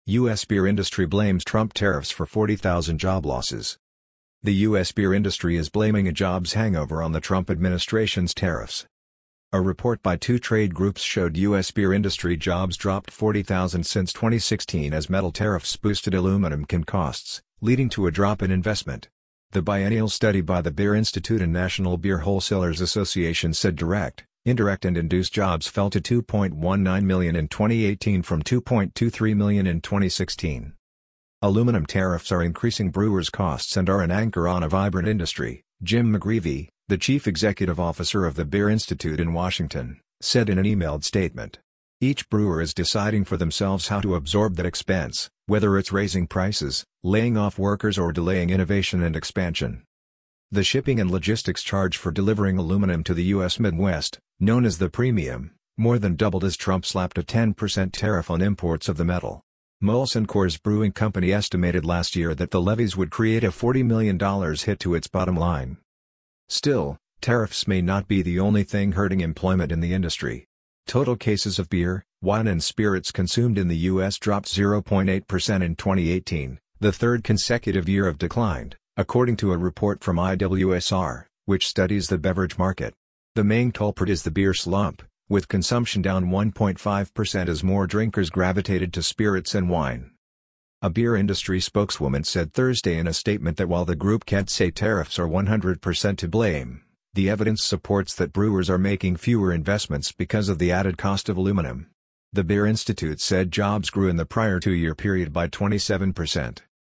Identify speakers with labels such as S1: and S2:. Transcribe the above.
S1: U.S. beer industry blames Trump tariffs for 40,000 job losses. The U.S. beer industry is blaming a jobs hangover on the Trump administration's tariffs. A report by two trade groups showed U.S. beer industry jobs dropped 40,000 since 2016 as metal tariffs boosted aluminum can costs, leading to a drop in investment. The biennial study by the Beer Institute and National Beer Wholesalers Association said direct, indirect and induced jobs fell to 2.19 million in 2018 from 2.23 million in 2016. Aluminum tariffs are increasing brewers' costs and are an anchor on a vibrant industry, Jim McGreevey, the chief executive officer of the Beer Institute in Washington, said in an emailed statement. Each brewer is deciding for themselves how to absorb that expense, whether it's raising prices, laying off workers or delaying innovation and expansion. The shipping and logistics charge for delivering aluminum to the U.S. Midwest, known as the premium, more than doubled as Trump slapped a 10% tariff on imports of the metal. Molson Coors Brewing Company estimated last year that the levies would create a $40 million hit to its bottom line. Still, tariffs may not be the only thing hurting employment in the industry. Total cases of beer, wine and spirits consumed in the U.S. dropped 0.8% in 2018, the third consecutive year of decline, according to a report from IWSR, which studies the beverage market. The main culprit is the beer slump, with consumption down 1.5% as more drinkers gravitated to spirits and wine. A beer industry spokeswoman said Thursday in a statement that while the group can't say tariffs are 100% to blame, the evidence supports that brewers are making fewer investments because of the added cost of aluminum. The Beer Institute said jobs grew in the prior two-year period by 27%.